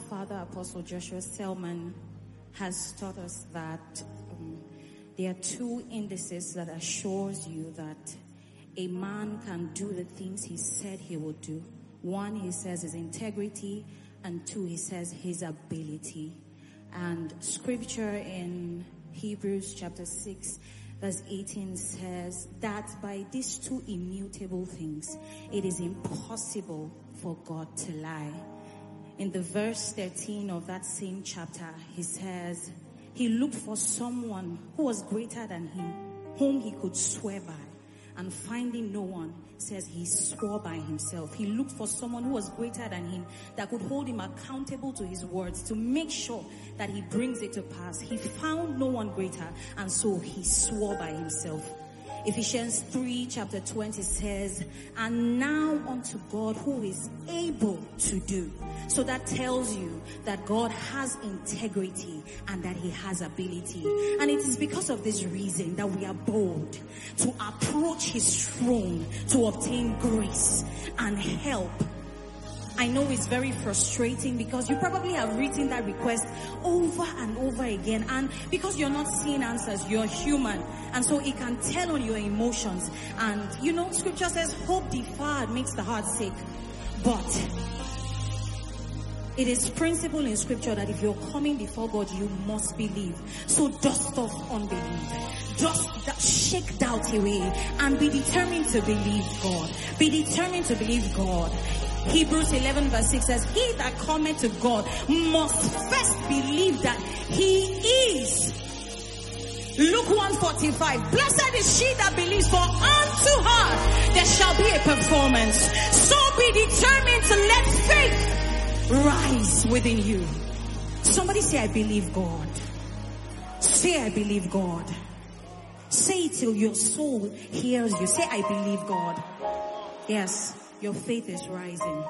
Father, Apostle Joshua Selman, has taught us that there are two indices that assures you that a man can do the things he said he would do. One, he says, is integrity, and two, he says, his ability. And scripture in Hebrews chapter 6 verse 18 says that by these two immutable things, it is impossible for God to lie. In the verse 13 of that same chapter, he says, he looked for someone who was greater than him, whom he could swear by. And finding no one, says he swore by himself. He looked for someone who was greater than him, that could hold him accountable to his words, to make sure that he brings it to pass. He found no one greater, and so he swore by himself. Ephesians 3 chapter 20 says, and now unto God who is able to do. So that tells you that God has integrity and that he has ability. And it is because of this reason that we are bold to approach his throne to obtain grace and help. I know it's very frustrating because you probably have written that request over and over again, and because you're not seeing answers, you're human, and so it can tell on your emotions. And you know, scripture says hope deferred makes the heart sick, but it is principle in scripture that if you're coming before God, you must believe. So dust off unbelief, shake doubt away, and be determined to believe God. Be determined to believe God. Hebrews 11 verse 6 says, he that cometh to God must first believe that he is. Luke 1:45, blessed is she that believes, for unto her there shall be a performance. So be determined to let faith rise within you. Somebody say, I believe God. Say, I believe God. Say it till your soul hears you. Say, I believe God. Yes. Your faith is rising.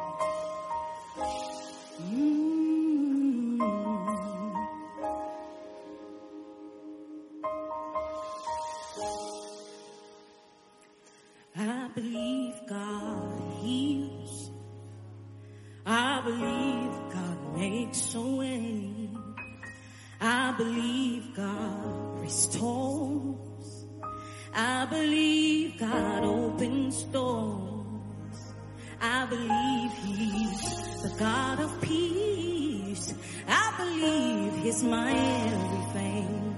I believe God heals. I believe God makes a way. I believe God restores. I believe God opens doors. I believe he's the God of peace. I believe he's my everything.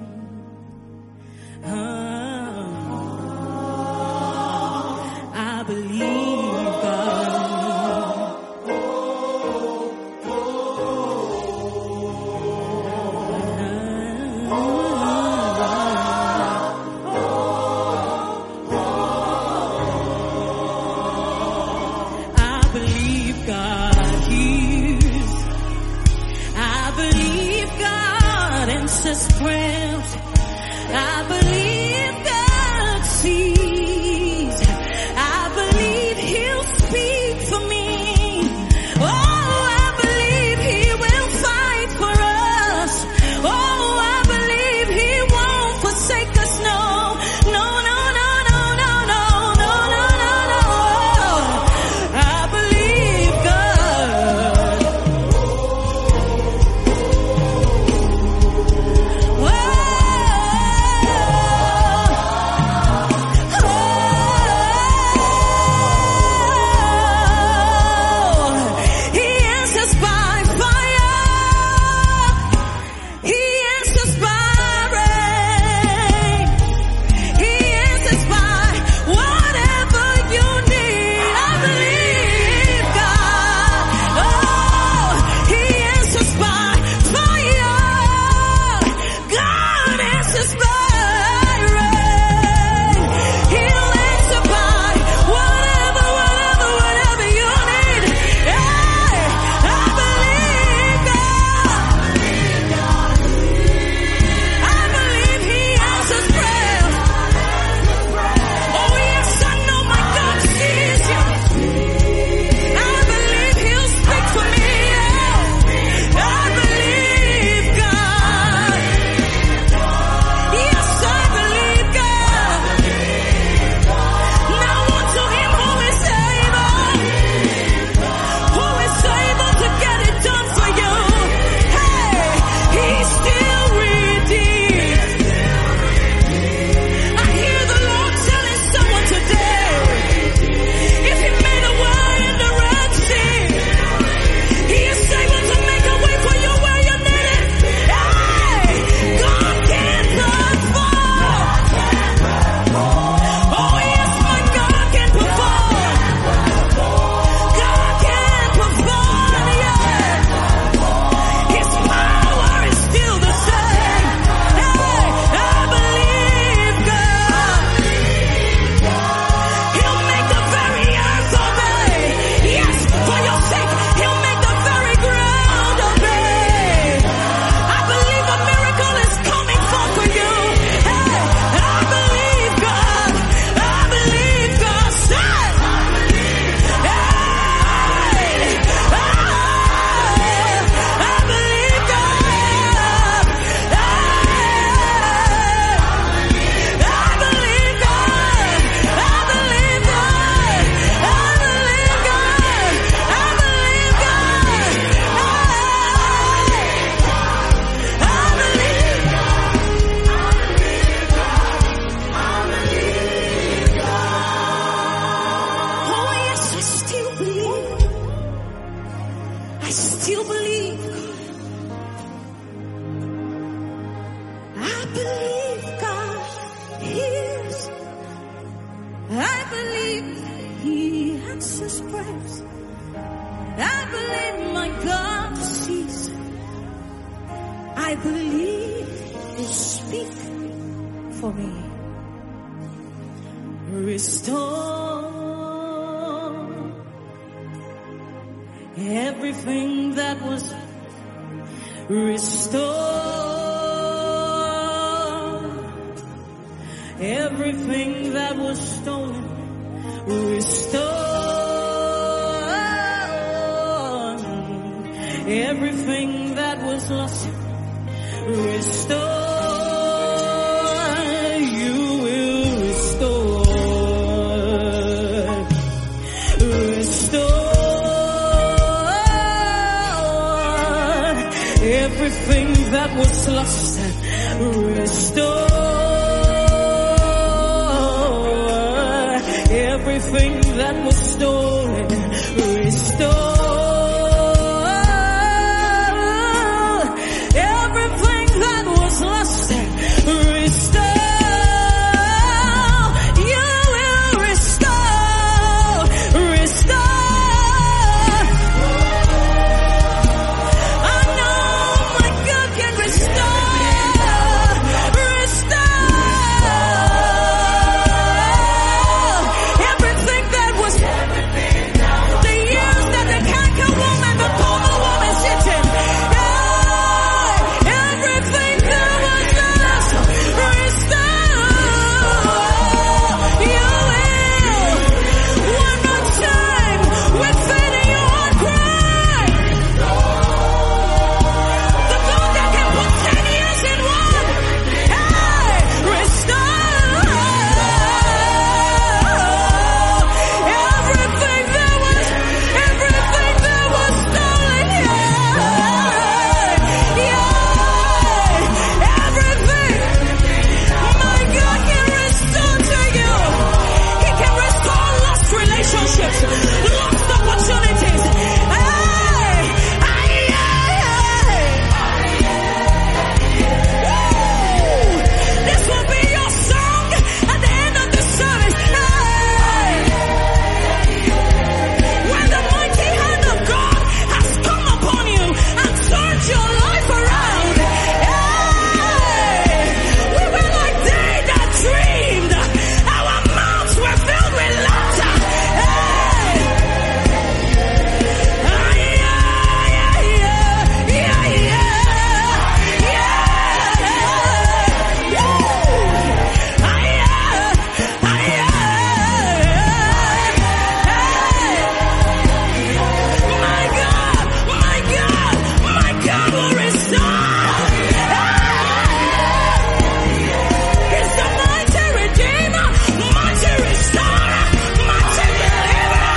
I believe God. I believe God sees. I believe he'll speak for me. Oh, I believe he will fight for us. Oh, I believe he won't forsake us. No, no, no, no, no, no, no, no, no, no, no. I believe God. Whoa. still believe. I believe God hears. I believe He answers prayers. I believe my God sees. I believe He speaks for me. Restore everything that was restored. Everything that was stolen, restore. Everything that was lost, restore. You will restore. Restore everything that was lost, restore. Everything that was stolen, restore. Everything that was lost, restore. You will restore, restore. I know my God can restore, restore. Everything that was, the years that the canker woman, the palmer woman sitting. Everything that was lost, restore. You will. One more time, with faith in your heart, cry. The God that can put 10 years in one. Hey, restore. Everything that was stolen. Everything. My God can restore to you. He can restore lost relationships, lost opportunities. This will be your song at the end of the service. When the mighty hand of God has come upon you and turned your life around. We were like they that dreamed. Our mouths were filled with laughter. My God will restore. He's the mighty redeemer, mighty restorer, mighty deliverer.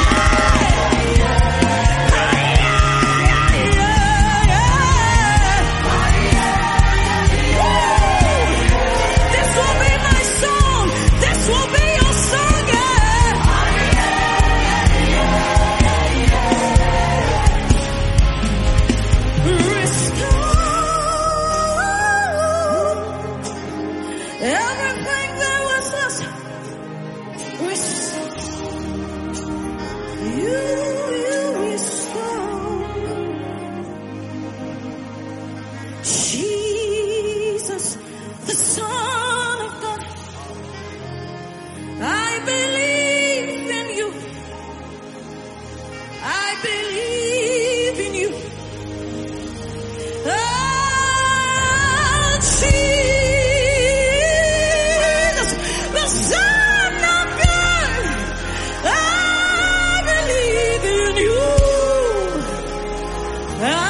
This will be my song. This will be your song. Restore everything that was lost. Restore. You will restore. Jesus, the Son of God. I believe in you. I believe in you. Oh, Jesus, the Son of God. I believe in you. I